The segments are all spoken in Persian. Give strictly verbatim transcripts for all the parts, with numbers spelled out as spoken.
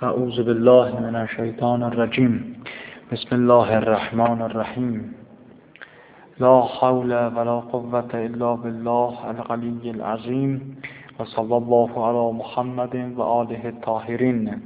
اعوذ بالله من الشیطان الرجیم. بسم الله الرحمن الرحیم. لا حول ولا قوة الا بالله العلی العظیم و صلی الله علی محمد و آله الطاهرین.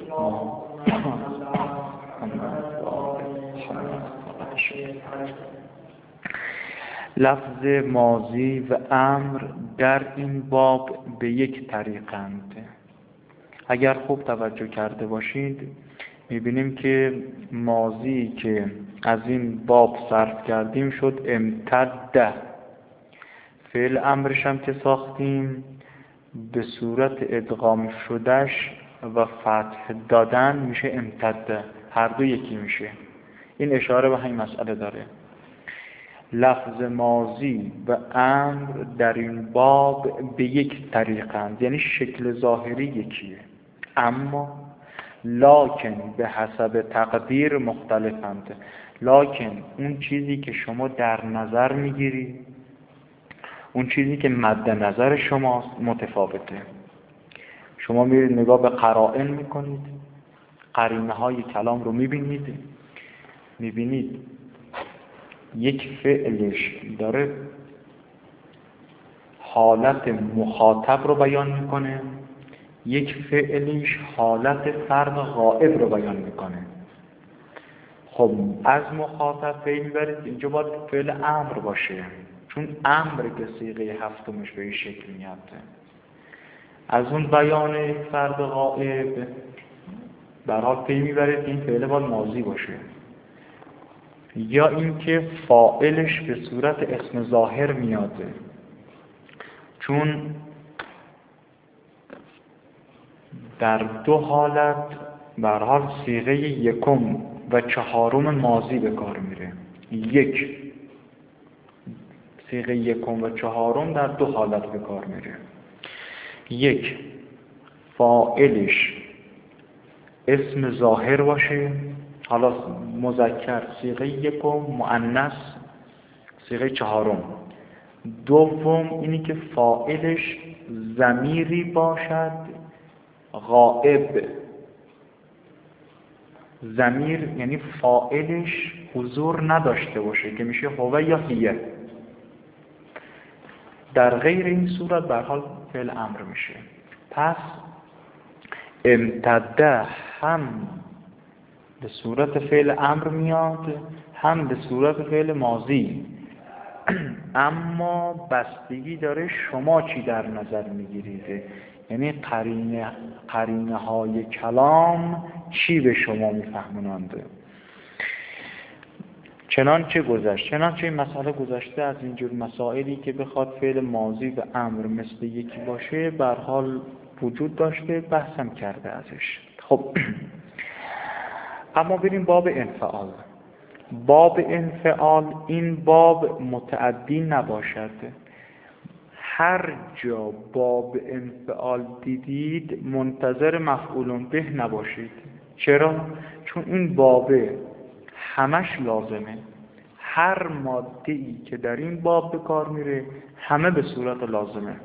لفظ ماضی و امر در این باب به یک طریقند. اگر خوب توجه کرده باشید میبینیم که ماضی که از این باب صرف کردیم شد امتد. فعل امرش هم که ساختیم به صورت ادغام شدهش و فتح دادن میشه امتد. هر دو یکی میشه. این اشاره به همین مسئله داره. لفظ ماضی و امر در این باب به یک طریقند، یعنی شکل ظاهری یکیه، اما لکن به حسب تقدیر مختلفند. لکن اون چیزی که شما در نظر میگیری، اون چیزی که مد نظر شماست متفاوته. شما میرید نگاه به قرائن میکنید، قرینه های کلام رو میبینید، میبینید یک فعلش داره حالت مخاطب رو بیان میکنه، یک فعلش حالت فرد غائب رو بیان میکنه. خب از مخاطب فعل میبرید، اینجا باید فعل امر باشه، چون امر که صیغه هفتمش به این شکل میاد. از اون بیان فرد غائب برای فعل میبرید این فعل باید ماضی باشه، یا اینکه فاعلش به صورت اسم ظاهر میاده، چون در دو حالت به هر حال صیغه یکم و چهارم ماضی به کار میره. یک صیغه یکم و چهارم در دو حالت به کار میره. یک، فاعلش اسم ظاهر باشه، حالا مذکر صیغه یکم، مؤنث صیغه چهارم. دوم اینی که فاعلش ضمیری باشد غائب. ضمیر یعنی فاعلش حضور نداشته باشه که میشه هو یا هیه. در غیر این صورت به هر حال فعل امر میشه. پس امتده هم به صورت فعل امر میاد، هم به صورت فعل ماضی، اما بستگی داره شما چی در نظر میگیرید، یعنی قرینه قرینه های کلام چی به شما میفهمونند. چنانچه گذشت چنانچه این مسئله گذشته از اینجور مسائلی که بخواد فعل ماضی و امر مثل یکی باشه به هر حال وجود داشته، بحثم کرده ازش. خب اما بریم باب انفعال. باب انفعال این باب متعدی نباشد. هر جا باب انفعال دیدید منتظر مفعول به نباشید. چرا؟ چون این باب همش لازمه. هر ماده‌ای که در این باب به کار میره همه به صورت لازمه.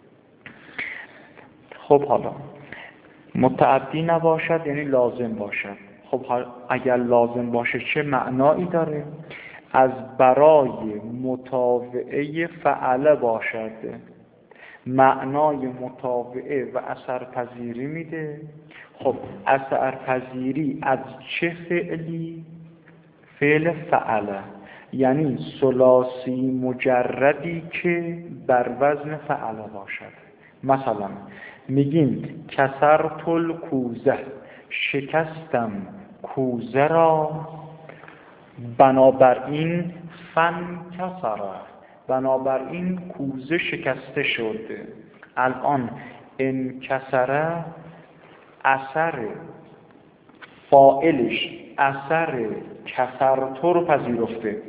خب حالا متعدی نباشد یعنی لازم باشد. خب اگر لازم باشه چه معنایی داره؟ از برای مطاوعه فعله باشد. معنای مطاوعه و اثرپذیری میده. خب اثرپذیری از چه فعلی؟ فعل فعله، یعنی ثلاثی مجردی که بر وزن فعله باشد. مثلا میگیم کسرت الکوزه، شکستم کوزه را، بنابراین فن کسره، بنابراین کوزه شکسته شد. الان انکسره اثر فاعلش اثر کسرتو رو پذیرفته.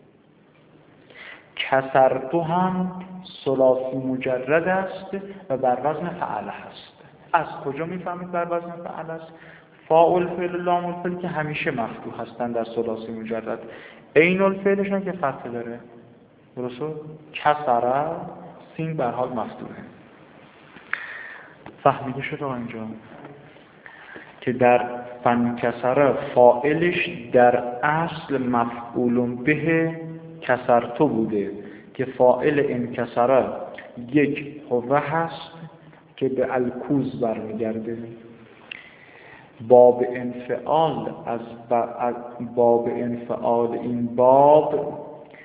کسرتو هم ثلاثی مجرد است و بر وزن فعله هست. از کجا میفهمید بر وزن فعله است؟ فاعل فعل لام الفعل که همیشه مفتوح هستن در ثلاثی مجرد، عین الفعلش هم که فتح داره. درسته؟ کسره سین بر حال مفتوحه. فهمیده شد اینجا؟ که در فانکسر فاعلش در اصل مفعول به کسرتو بوده که فاعل انکسر یک هو هست که به الکوز برمیگرده. باب انفعال از باب انفعال این باب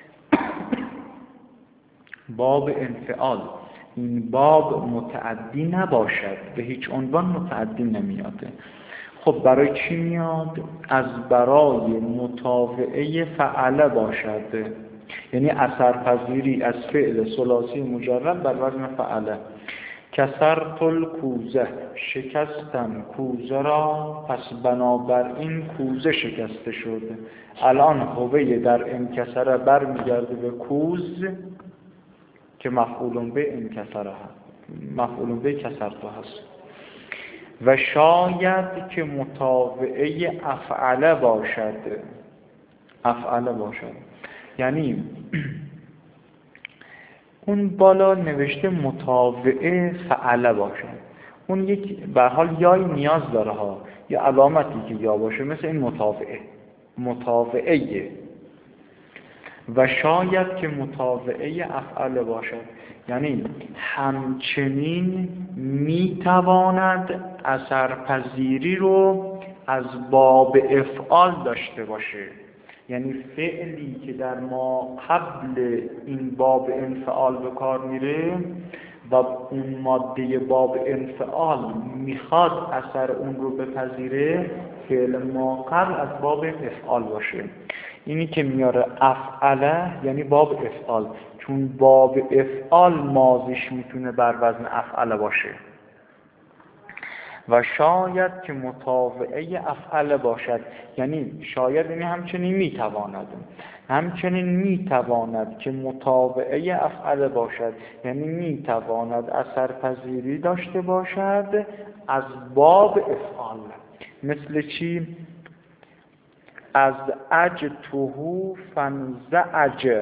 باب انفعال این باب متعدی نباشد، به هیچ عنوان متعدی نمیاده. خب برای چی میاد؟ از برای مطابقه فعله باشد، یعنی اثرپذیری از فعل ثلاثی مجرد بر وزن فعله. کسرت الکوزه، شکستم کوزه را، پس بنابراین کوزه شکسته شده. الان هوه در انکسره برمیگرده به کوز که مفعول به انکسره هست، مفعول به کسرتو هست. و شاید که مطابقه افعله باشد، افعله باشد یعنی اون بالا نوشته مطابقه فعله باشد، اون یک به حال یای نیاز داره ها، یا علامتی که یا باشه، مثل این مطابقه مطابقه. و شاید که مطابقه افعله باشد یعنی همچنین میتواند اثرپذیری رو از باب افعال داشته باشه، یعنی فعلی که در ما قبل این باب انفعال به کار میره و اون ماده باب انفعال میخواد اثر اون رو بپذیره، فعل ما قبل از باب افعال باشه. اینی که میاره افعله یعنی باب افعال، چون باب افعال ماضیش میتونه بر وزن افعله باشه. و شاید که مطابقه افعله باشد یعنی شاید یعنی همچنین میتواند، همچنین میتواند که مطابقه افعله باشد یعنی میتواند اثرپذیری داشته باشد از باب افعال. مثل چی؟ از اجتهو فنزعج،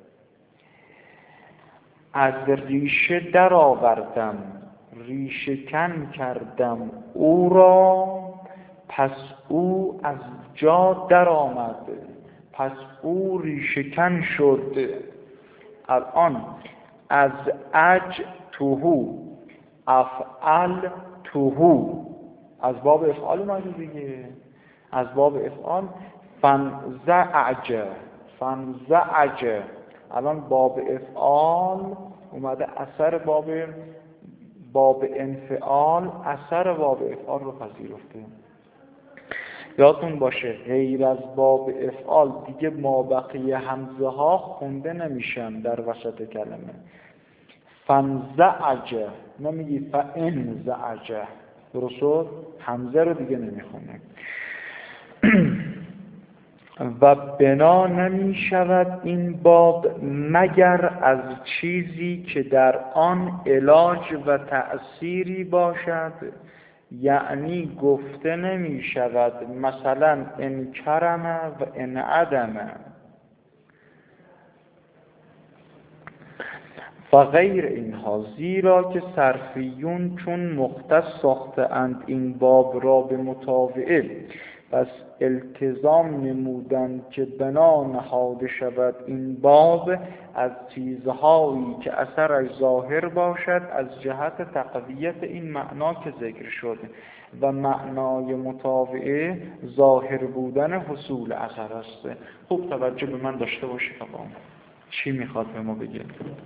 از ریشه در آوردم، ریشه کن کردم او را، پس او از جا در آمد، پس او ریشه کن شد. الان از اج توهو افعل توهو از باب افعال اومده دیگه، از باب افعال. فنزعج فنزعج الان باب افعال اومده اثر باب باب انفعال اثر باب افعال رو پذیرفته. یادتون باشه غیر از باب افعال دیگه مابقی همزه ها خونده نمیشن در وسط کلمه. فنزعج نمیگی فانزعج، درست؟ همزه رو دیگه نمیخونه. و بنا نمی شود این باب مگر از چیزی که در آن علاج و تأثیری باشد، یعنی گفته نمی شود مثلا ان کرم و ان عدم. و غیر اینها، زیرا که صرفیون چون مختص ساخته اند این باب را به مطابعه، پس التزام نمودند که بنا نهاده شود این باب از چیزهایی که اثرش ظاهر باشد از جهت تقویت این معنا که ذکر شد. و معنای مطابعه ظاهر بودن حصول اثر است. خوب توجه به من داشته باشید آقا، چی میخواد به ما بگه؟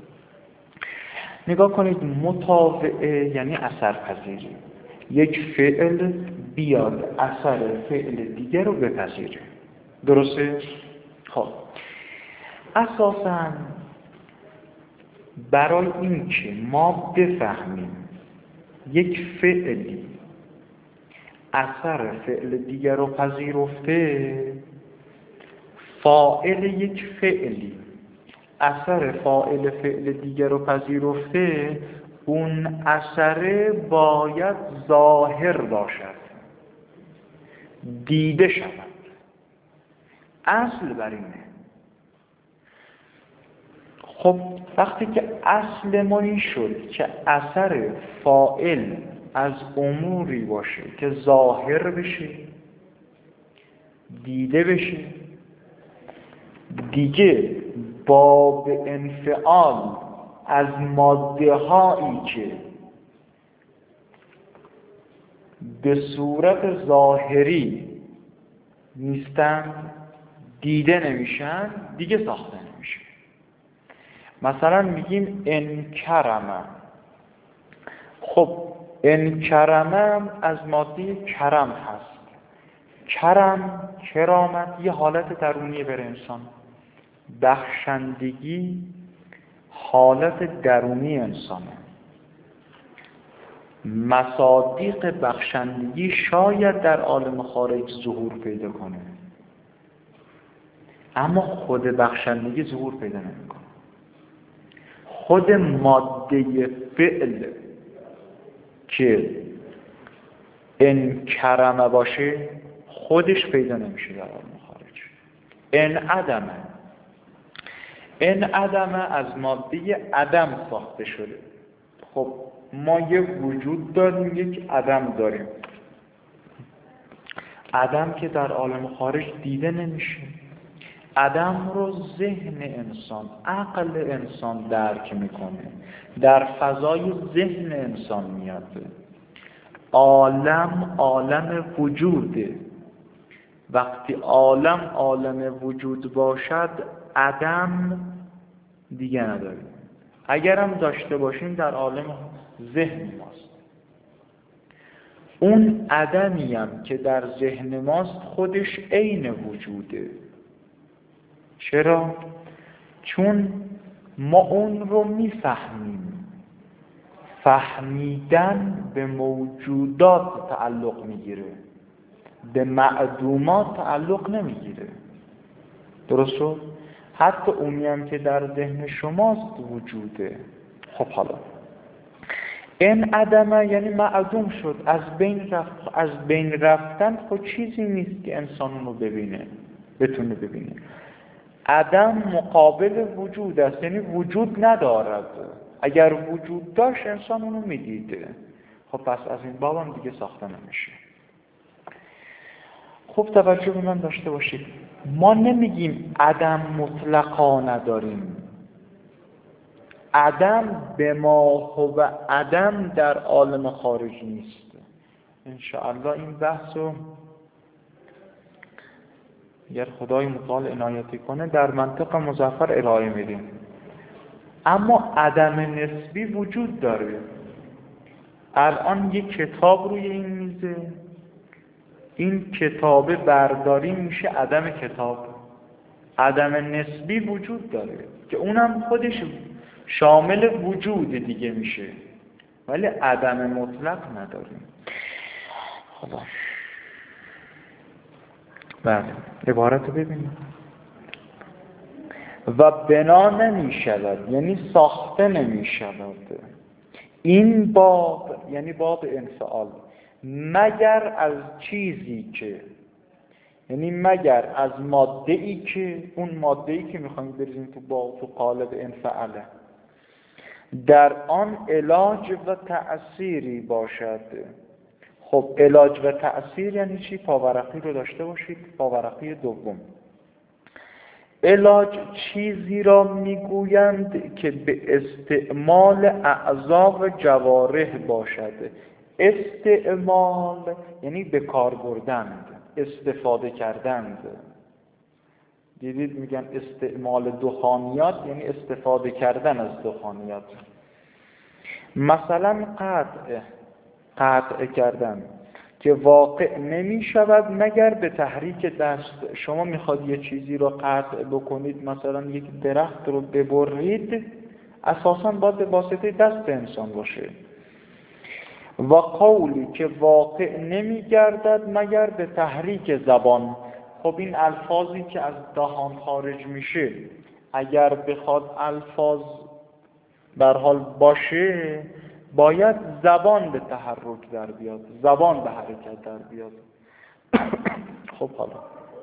نگاه کنید، مطابعه یعنی اثر پذیری، یک فعل بیاد اثر فعل دیگر رو بپذیره، درسته؟ خب اساساً برای این که ما بفهمیم یک فعلی اثر فعل دیگر رو پذیرفته، فاعل یک فعلی اثر فاعل فعل دیگر رو پذیرفته، اون اثر باید ظاهر باشد، دیده شود. اصل بر اینه. خب وقتی که اصل ما این شد که اثر فاعل از اموری باشه که ظاهر بشه، دیده بشه، دیگه باب انفعال از ماده هایی که به صورت ظاهری نیستن، دیده نمیشن، دیگه ساخته نمیشه. مثلا میگیم انکرمه. خب انکرمه از ماده کرم هست. کرم، کرامت یه حالت درونی بر انسان. بخشندگی حالت درونی انسانه. مصادیق بخشندگی شاید در عالم خارج ظهور پیدا کنه، اما خود بخشندگی ظهور پیدا نمیکنه. خود ماده فعل که انکرمه باشه خودش پیدا نمیشه در عالم خارج. ان عدمه. ان عدمه از ماده عدم ساخته شده. خب ما یک وجود داریم، یک عدم داریم. عدم که در عالم خارج دیده نمیشه. عدم رو ذهن انسان، عقل انسان درک میکنه، در فضای ذهن انسان میاد. عالم عالم وجوده. وقتی عالم عالم وجود باشد عدم دیگه نداریم. اگرم داشته باشیم در عالم ذهن ماست. اون عدمی هم که در ذهن ماست خودش عین وجوده. چرا؟ چون ما اون رو میفهمیم. فهمیدن به موجودات تعلق میگیره، به معدومات تعلق نمیگیره. درست شد؟ حتی اونی هم که در ذهن شماست وجوده. خب حالا این عدمه یعنی معدوم شد، از بین رفت. از بین رفتن خود چیزی نیست که انسان رو ببینه، بتونه ببینه. عدم مقابل وجود است، یعنی وجود ندارد. اگر وجود داشت انسان اونو میدیده. خب پس از این باب هم دیگه ساخته نمیشه. خب توجه به من داشته باشید، ما نمیگیم عدم مطلقا نداریم. عدم به ما هو عدم در عالم خارج نیست. انشاءالله این بحثو اگر خدای متعال عنایتی کنه در منطق مظفر ارائه میدیم. اما عدم نسبی وجود داره. الان یک کتاب روی این میزه، این کتاب برداری میشه عدم کتاب. عدم نسبی وجود داره که اونم خودش شامل وجود دیگه میشه، ولی عدم مطلق نداریم. خدا بله عبارت رو ببینیم. و بنا نمی شود یعنی ساخته نمی شود این باب، یعنی باب انفعال، مگر از چیزی که، یعنی مگر از ماده ای که، اون ماده ای که میخوایم بریزیم تو باب، تو قالب انفعاله، در آن علاج و تأثیری باشد. خب علاج و تأثیر یعنی چی؟ پاورقی رو داشته باشید. پاورقی دوم، علاج چیزی را میگویند که به استعمال اعضا و جوارح باشد. استعمال یعنی به کار بردند، استفاده کردند. دیدید میگن استعمال دخانیات یعنی استفاده کردن از دخانیات. مثلا قطع قطع کردن که واقع نمی شود مگر به تحریک دست. شما میخواد یه چیزی رو قطع بکنید، مثلا یک درخت رو ببرید، اساساً باید به واسطه دست انسان باشه. و قولی که واقع نمی گردد مگر به تحریک زبان. خب این الفاظی که از دهان خارج میشه اگر بخواد الفاظ بر حال باشه باید زبان به تحرک در بیاد، زبان به حرکت در بیاد. خب حالا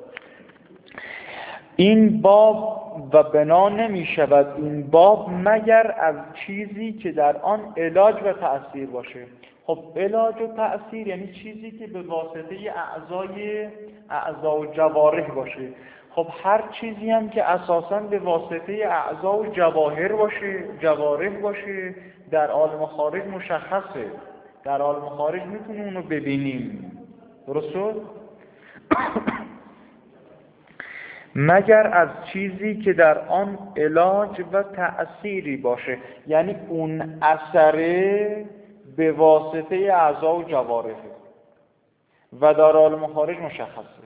این باب و بنا نمی شود این باب مگر از چیزی که در آن علاج و تأثیر باشه. خب علاج و تأثیر یعنی چیزی که به واسطه اعضای اعضا و جوارح باشه. خب هر چیزی هم که اساساً به واسطه اعضا و جواهر باشه، جوارح باشه، در عالم خارج مشخصه. در عالم خارج میتونیم اونو ببینیم. درسته؟ مگر از چیزی که در آن علاج و تأثیری باشه، یعنی اون اثره به واسطه اعضا و جوارح و در عالم خارج مشخصه.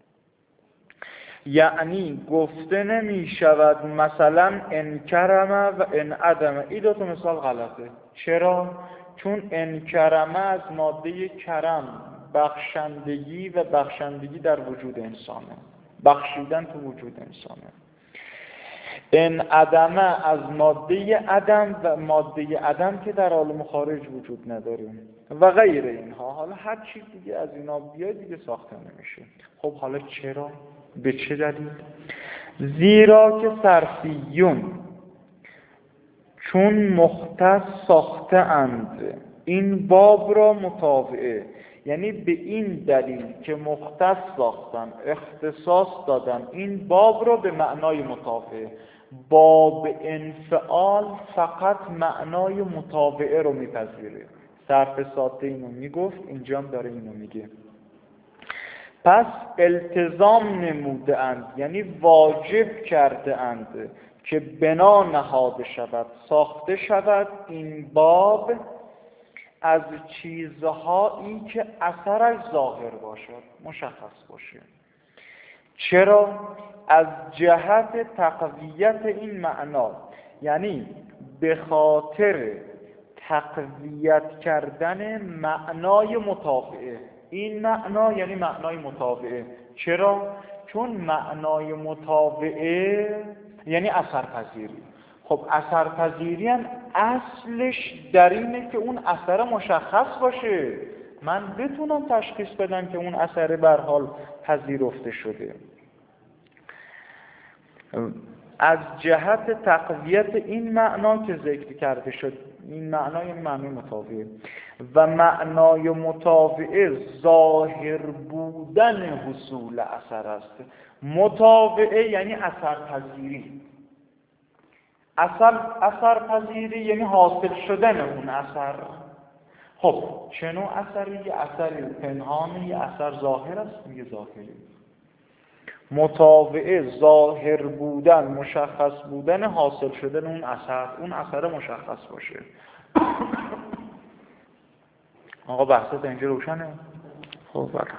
یعنی گفته نمی شود مثلا ان کرمه و ان عدمه. این دو تا مثال غلطه. چرا؟ چون ان کرمه از ماده کرم، بخشندگی و بخشندگی در وجود انسانه، بخشیدن تو وجود انسانه. ان عدمه از ماده عدم و ماده عدم که در عالم خارج وجود نداره و غیر اینها. حالا هر چیز دیگه از اینا بیاد دیگه ساخته نمیشه. خب حالا چرا؟ به چه دلیل؟ زیرا که صرفیون چون مختص ساخته اند این باب را مطابعه، یعنی به این دلیل که مختص ساختن، اختصاص دادن این باب را به معنای مطابعه. باب انفعال فقط معنای مطابعه رو میپذیره. صرف ساده اینو میگفت، اینجا هم داره اینو میگه. پس التزام نموده اند، یعنی واجب کرده اند که بنا نهاده شود، ساخته شود این باب از چیزهایی که اثرش ظاهر باشد، مشخص باشه. چرا؟ از جهت تقویت این معنا، یعنی به خاطر تقویت کردن معنای مطابعه. این معنا یعنی معنای مطابعه. چرا؟ چون معنای مطابعه یعنی اثرپذیری. خب اثرپذیری هم اصلش در اینه که اون اثر مشخص باشه، من بتونم تشخیص بدم که اون اثر به هر حال پذیرفته شده. از جهت تقویت این معنا که ذکر کرده شد، این معنای معنی مطابعه و معنای مطابعه ظاهر بودن حصول اثر است. مطابعه یعنی اثرپذیری. اثر اثرپذیری یعنی حاصل شدن اون اثر. خب چه نوع اثری؟ یه اثر پنهانی، یه اثر ظاهر است، میگه ظاهری. مطابعه ظاهر بودن، مشخص بودن، حاصل شدن اون اثر، اون اثر مشخص باشه. آقا بحثت اینجا روشنه؟ خب برم.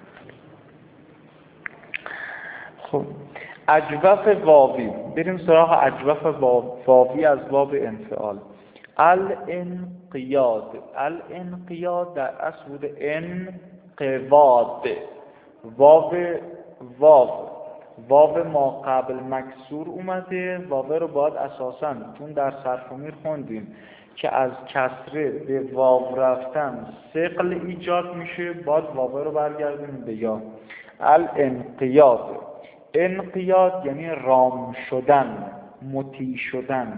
خب اجوف واوی، بریم سراغ اجوف واوی از باب انفعال. الانقیاد. الانقیاد در اصل بوده انقواد. واو واو واو ما قبل مکسور اومده. واو رو باید اساساً چون در صرف و میر خوندیم که از کسره به واو رفتن ثقل ایجاد میشه، باید واو رو برگردیم به یا. الانقیاد. انقیاد یعنی رام شدن، مطیع شدن.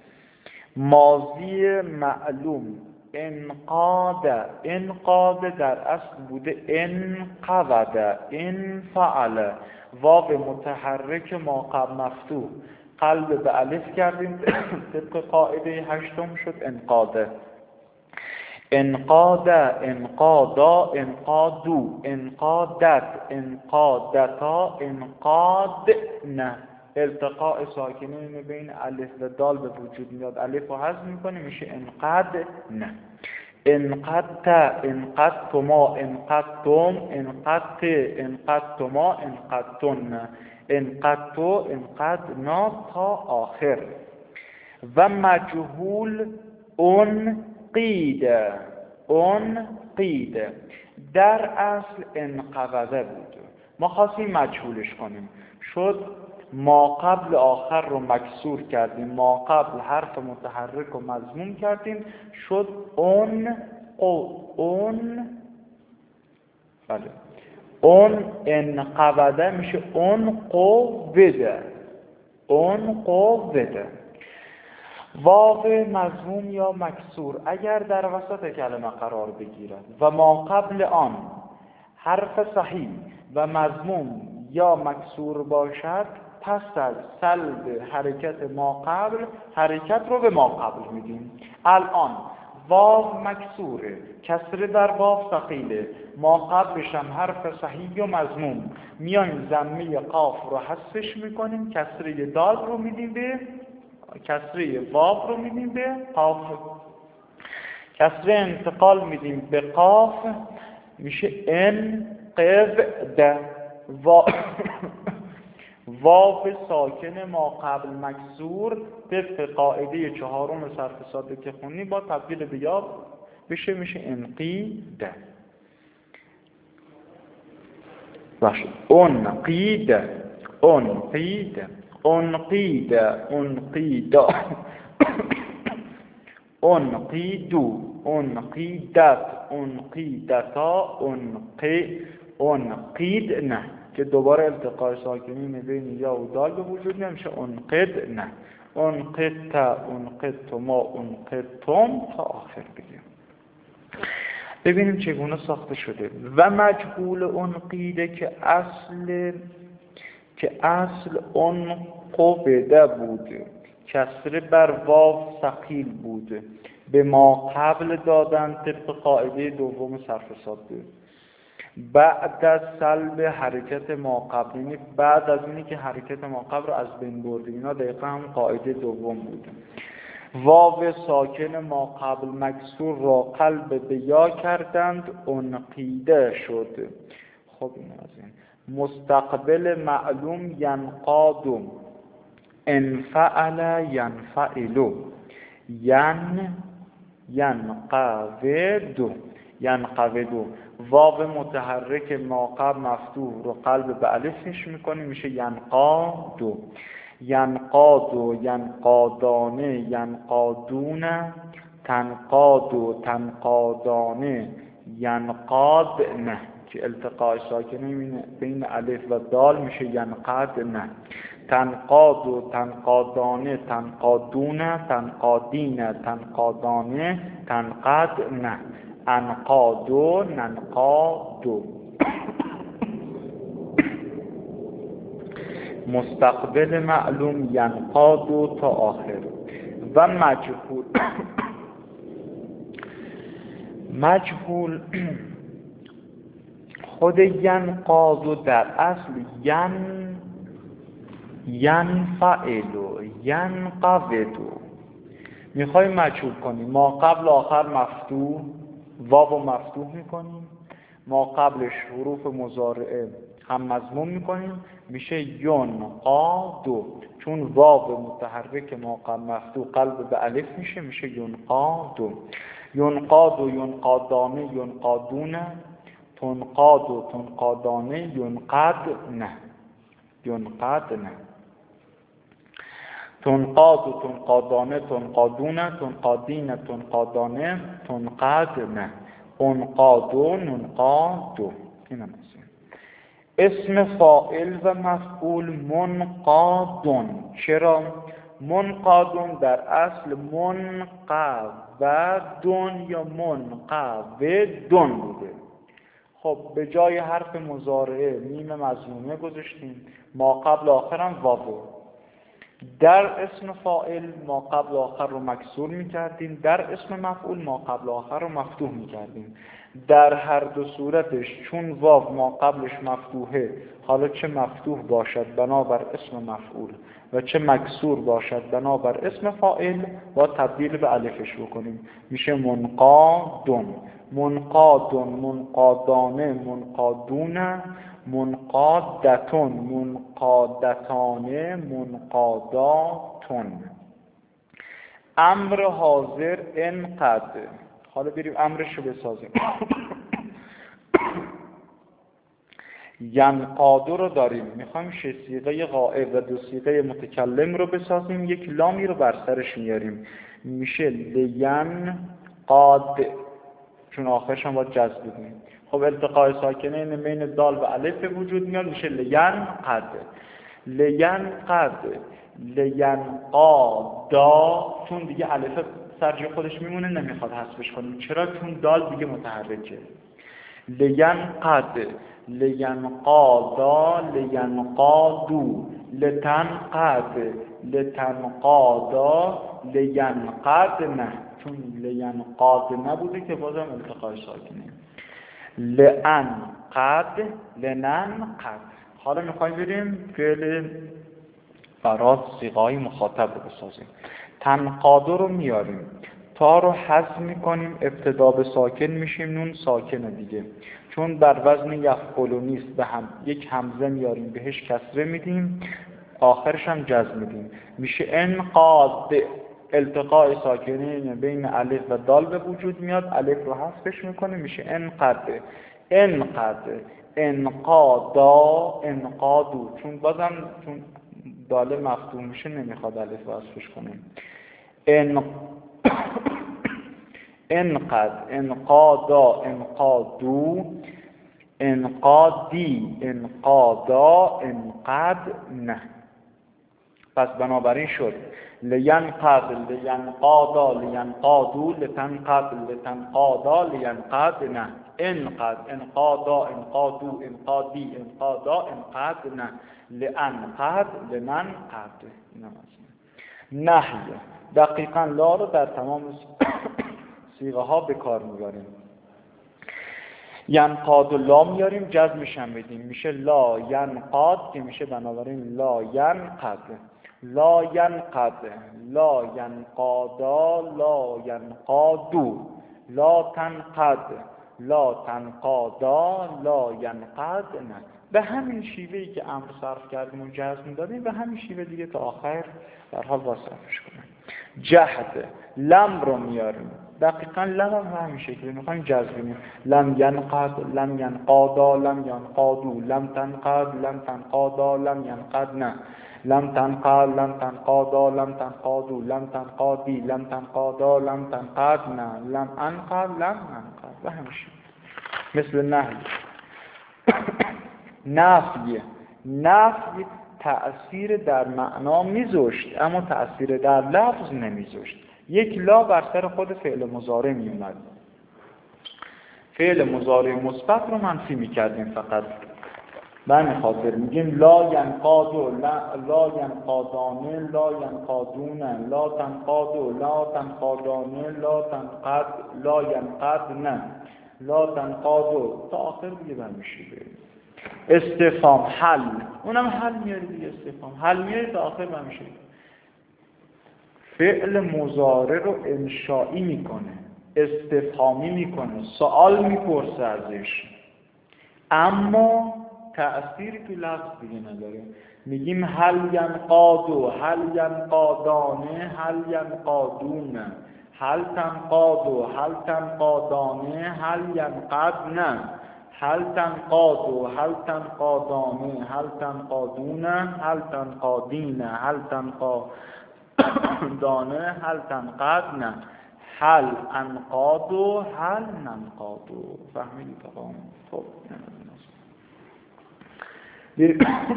ماضی معلوم انقاد. انقاد در اصل بوده انقود. انفعل. واو متحرک ما قبل مفتوح، قلب به الف کردیم طبق قاعده هشتم شد انقاده. انقاد، انقادا، انقادو، انقادت، انقادتا، انقادن. التقاء ساکنین بین الف و دال به وجود میاد، الف رو حذف میکنه میشه انقدن. انقدت، انقدتما، انقدتم، انقدت، انقدتما، انقدتن، انقدتو، انقدنا تا آخر. و مجهول اون قید. اون قید در اصل انقوضه بود، ما خواستیم مجهولش کنیم، شد ما قبل آخر رو مکسور کردیم، ما قبل حرف متحرک رو مضموم کردیم، شد اون او اون بله اون انقوضه میشه اون قوده. اون قوده. واو مضموم یا مکسور اگر در وسط کلمه قرار بگیرد و ما قبل آن حرف صحیح و مضموم یا مکسور باشد، پس از سلب حرکت ما قبل حرکت رو به ما قبل میدیم. الان واو مکسوره، کسره در واو ثقیله، ما قبلش هم حرف صحیح و مضموم، میایم ضمه قاف رو حذفش میکنیم، کسره دال رو میدیم به کسره واو رو میدیم به قاف، کسره انتقال میدیم به قاف، میشه ان قبد. واو واو ساکن ما قبل مکسور طبق قاعده چهارم صرف ساده که خونی با تبدیل به یا بشه، میشه انقید. باشه انقید انقید انقید انقید انقیدو انقیدت انقیدتا انقی انقیدن که دوباره التقاء ساکنین بین یا و دال به وجود میاد، میشه انقدن انقدت انقدتما انقدتم تا آخر بگیم. ببینیم چگونه ساخته شده. و مجهول انقیده که اصل که اصل اون قبده بوده، کسره بر واو ثقیل بوده، به ما قبل دادن طبق قاعده دوم صرف ساده بعد از سلب حرکت ما قبل، یعنی بعد از اینی که حرکت ما قبل رو از بین بردیم. اینا دقیقا هم قاعده دوم بوده. واو ساکن ما قبل مکسور را قلب به یا کردند، انقیده شد. خب این از این مستقبل معلوم ینقاد، انفعل ینفعل، ین ینقود ینقود. واو متحرک ما قبل مفتوح رو قلب به الفش میکنیم، میشه ینقاد. ینقاد ینقادانه ینقادون، تنقاد تنقادانه ینقادن که التقاء ساکنه بین الف و دال میشه ینقادن. تنقاد تنقادانه تنقادون تنقادین تنقادانه تنقادن. انقادو ننقادو. مستقبل معلوم ینقادو تا آخر. و مجهول مجهول خود ینقادو در اصل ین ینفعلو ینقودو میخوای مجهول کنیم. ما قبل آخر مفتوح، واو مفتوح میکنیم، ما قبلش حروف مضارعه هم مضموم میکنیم، میشه ینقادو. چون واو متحرک ما قبل مفتوح قلب به الف میشه، میشه ینقادو. ینقادو ینقادانه ینقادون، تنقادو تنقادانه ینقادن ینقادن. تنقاد تنقادانه تنقادون تنقادین تنقادانه تنقادن. انقادو ننقادو. این هم اسم فاعل و مفعول منقادون. چرا؟ منقادون در اصل منقودون یا منقودون بوده. خب به جای حرف مضارعه میم مضمومه گذاشتیم، ما قبل آخرم واو. در اسم فاعل ما قبل آخر رو مکسور میکردیم، در اسم مفعول ما قبل آخر رو مفتوح میکردیم. در هر دو صورتش چون واو ما قبلش مفتوحه، حالا چه مفتوح باشد بنابر اسم مفعول و چه مکسور باشد بنابر اسم فاعل، با تبدیل به الفش بکنیم، میشه منقادون. منقادون منقادانه منقادون منقادتون منقادتانه منقاداتون. امر حاضر انقد. حالا بریم امرش رو بسازیم. ینقادو رو داریم، میخوایم شش صیغه غائب و دو صیغه متکلم رو بسازیم، یک لامی رو بر سرش میاریم، میشه لین قاد، چون آخرش هم باید جزم بدیم. خب التقاء ساکنین بین دال و الف به وجود میاد، میشه لین قد. لین قد لینقادا، چون دیگه الف سر جای خودش میمونه نمیخواد حذفش کنیم. چرا؟ چون دال دیگه متحرکه. لینقد، لینقادا، لینقادو، لتنقد، لتنقادا، لینقدنه، چون لینقاد نبوده که بازم التقاء ساکنه. لانقد، لننقد. حالا میخوایم بریم فعل برات صیغه‌های مخاطب رو بسازیم. تنقادو رو میاریم، تا رو حذف میکنیم، ابتدا به ساکن میشیم، نون ساکنه دیگه، چون بر وزن یفعلو نیست، به هم یک همزه میاریم بهش کسره میدیم، آخرش هم جزم میدیم، میشه انقاد. التقاء ساکنین بین الف و دال به وجود میاد، الف رو حذفش میکنه میشه انقد. انقد، انقادا، انقادو، چون بازم چون داله مفتوح میشه نمیخواد الف رو حذفش کنیم. ان انقد، انقادا، انقادو، انقادی، انقادا، انقد نه. پس بنابراین شد لینقد، لینقادا، لینقادو، لتنقد، لتنقادا، لینقد نه. انقد، انقادا، انقادو، انقادی، انقادا، انقد نه. لانقد، لننقد. نحیه، دقیقا لا رو در تمام صیغه ها به کار میبریم. ینقاد و لا میاریم، جزمش هم بدیم، میشه لا ینقاد که میشه بنابراین لا ینقد. لا ینقد، لا ینقادا، لا ینقادو، لا تنقد، لا تنقادا، لا ینقد نه. به همین شیوهی که امر صرف کردیم و جزم دادیم به همین شیوه دیگه تا آخر در حال با صرفش کنیم. جهد، لم رو میاریم، دقیقا لم هم همین شکلی میخوایم جزم کنیم. لم ینقد، لم ینقادا، لم ینقادو، لم تنقد، لم تنقادا، لم ینقد نه. لم تنقد، لم تنقادا، لم تنقادو، لم تنقادی، لم تنقادا، لم تنقد نه. لم انقد، لم انقد. به همین شکل. مثل نهی. نفی، نفی تأثیر در معنا میذاشت اما تأثیر در لفظ نمیذاشت. یک لا بر سر خود فعل مضارع میومد، فعل مضارع مثبت رو منفی میکردیم فقط. به همین خاطر میگیم لا ینقادو، لا, لا ینقادانه، لا ینقادونه، لا تنقادو، لا تنقادانه، لا تنقد، لا ینقد نه، لا تنقادو تا آخر دیگه برمیشی بریم. استفهام، حل، اونم حل میاری دیگه، استفهام حل میاری تا آخر برمیشی. فعل مضارع رو انشائی میکنه، استفهامی میکنه، سوال میپرسه ازش، اما تأثیری تو لفظ دیگه نداره. میگیم هل ینقادو، هل ینقادانه، هل ینقادونه، هل تنقادو، هل تنقادانه، هل ینقدنه، هل تنقادو، هل تنقادانه، هل تنقادونه، هل تنقادینه، هل تنقادانه، هل تنقدنه، هل انقادو، هل ننقادو. فهمیدی تمام؟ خب بریم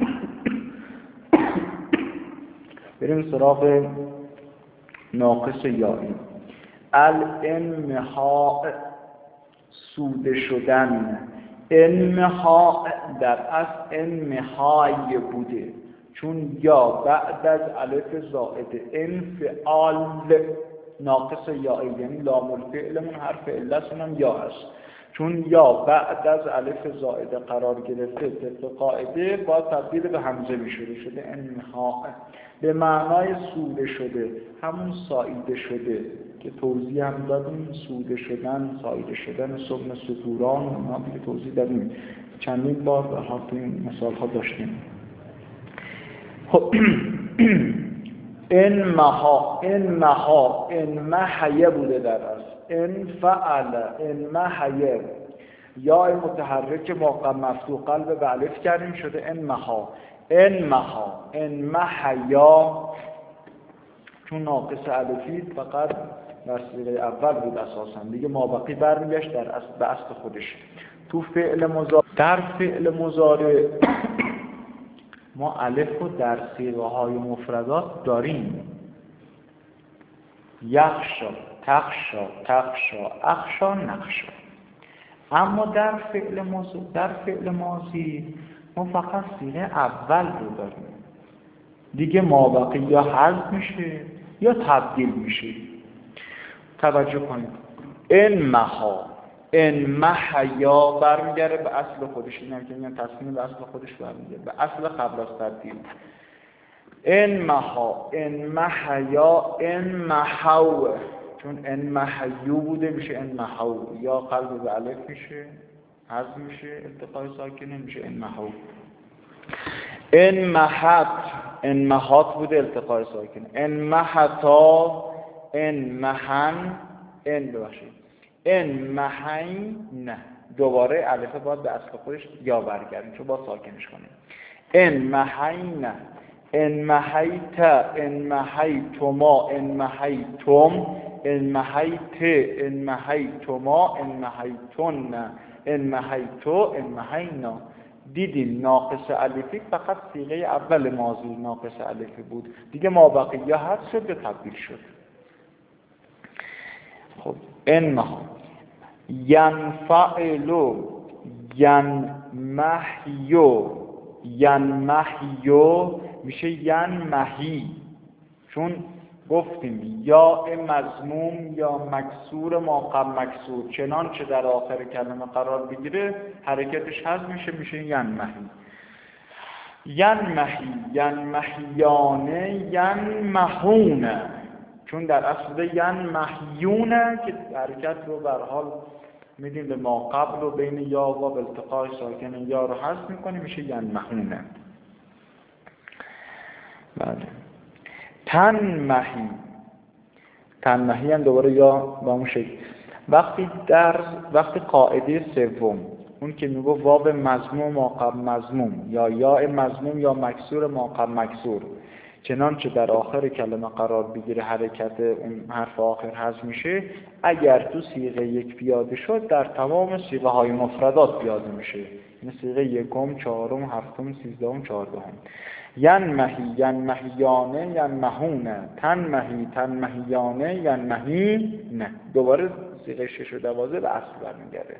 بریم سراغ ناقص یایی. الانمحاء، سوده شدن. انمحاء در اصل انمحای بوده، چون یا بعد از الف زائده انفعال ناقص یایی، یعنی لام الفعلمون حرف علت اونم یا هست، چون یا بعد از الف زائده قرار گرفته طبق قاعده با تبدیل به همزه میشده، شده انمحاء، به معنای سوده شده، همون ساییده شده که توضیح هم دادیم. سوده شدن، ساییده شدن، سبن سطوران، ما دیگه توضیح دادیم چندین بار به حاطی مثال ها داشتیم. انمحا، انمحا، انمحیه بوده در اصل، انفعل، انمحیه، یا متحرک موقع مفتوح قلب به الف کردیم شده انمحا. انمحا، انمحیا، چون ناقص الفی فقط در صیغه اول بود اساسا، دیگه مابقی برمیگشت در اصل به اصل خودش. تو فعل مضارع، در فعل مضارع ما الف رو در صیغه های مفردات داریم، یخشا، تخشا، تخشا، اخشا، نخشا. اما در فعل ماضی در فعل ماضی ما فقط صیغه اول رو داریم، دیگه مابقی یا حذف میشه یا تبدیل میشه. توجه کنید، ان محا، ان محیا برمیگره به اصل خودش، این هم که میگن تصمیم به اصل خودش برمیگره به اصل قبل از تبدیل. ان محا، ان محیا، ان محو، چون ان محیو بوده میشه ان محو، یا قلب به الف میشه حذف میشه التقاء ساکنه میشه ان محو. ان محت، ان محات بوده التقاء ساکنه. ان محتا، ان محن، ان ببخشید ان محین، نه دوباره الف باید به اصل خودش یا برگردیم چون با ساکنش کنیم. ان محین، ان محیت، ان محیتما، ان محیتم، ان محیت، ان محیتما، ان محیتن، ان محیتو، ان محینا. دیدیم ناقص الفی فقط صیغه اول ماضی ناقص الفی بود، دیگه مابقی یا حذف شد به تبدیل شد. خب ان محا، ینفعلو، ینمحیو، ینمحیو میشه ینمحی، چون گفتیم یا مضموم یا مکسور ما قبل مکسور چنانچه در آخر کلمه قرار بگیره حرکتش حذف میشه میشه ینمحی. ینمحی، ینمحیانه، ینمحونه، چون در اصل ینمحیونه که حرکت رو به هر حال میدیم به ما قبل و بین یا و به التقاء ساکن یا رو حذف میکنیم میشه ینمحونه. بله. تنمحی، تنمحی هم دوباره یا با اون شکل. وقتی در وقتی قاعده سوم اون که میگه واو مضموم ما قبل مضموم یا یا مضموم یا مکسور ما قبل مکسور چنانچه در آخر کلمه قرار بگیره حرکت اون حرف آخر حذف میشه، اگر تو صیغه یک پیاده شد در تمام صیغه های مفردات پیاده میشه، این صیغه یکم، چهارم، هفتم، سیزدهم، چهاردهم. ینمحی، ینمحیانه، ینمحونه، تنمحی، تنمحیانه، ینمحینه. دوباره صیغه شش و دوازده به اصل برمیگرده.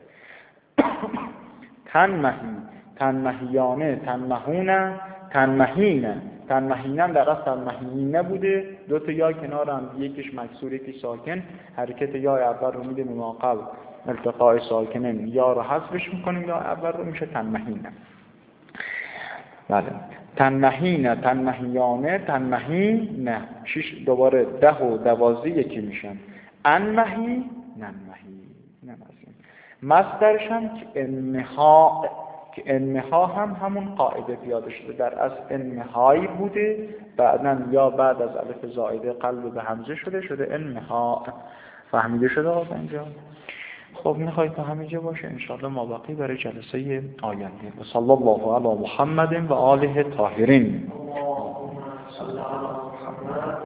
تنمحی، تنمحیانه، تنمحونه، تنمحینه. تنمحینه در اصل تنمحینه بوده، دو تا یا کنار هم، یکیش مکسور یکی ساکن، حرکت یا اول رو میده به ما قبل التقاء ساکنن، یا رو حذفش میکنیم یا اول رو میشه تنمحینه. بله. تنمحینه، تنمحیانه، تنمحینه. شش دوباره ده و دوازده یکی میشن. انمحی، ننمحی. نمازیم. مصدرش هم که انمحا، که انمحا هم همون قاعده پیاده شده، در از انمحایی بوده بعداً یا بعد از الف زائده قلب به همزه شده شده انمحا. فهمیده شده آقا اینجا؟ خب میخواید تا همینجا باشه انشاءالله ما باقی برای جلسه آینده. و صلی الله علی محمد و آله طاهرین.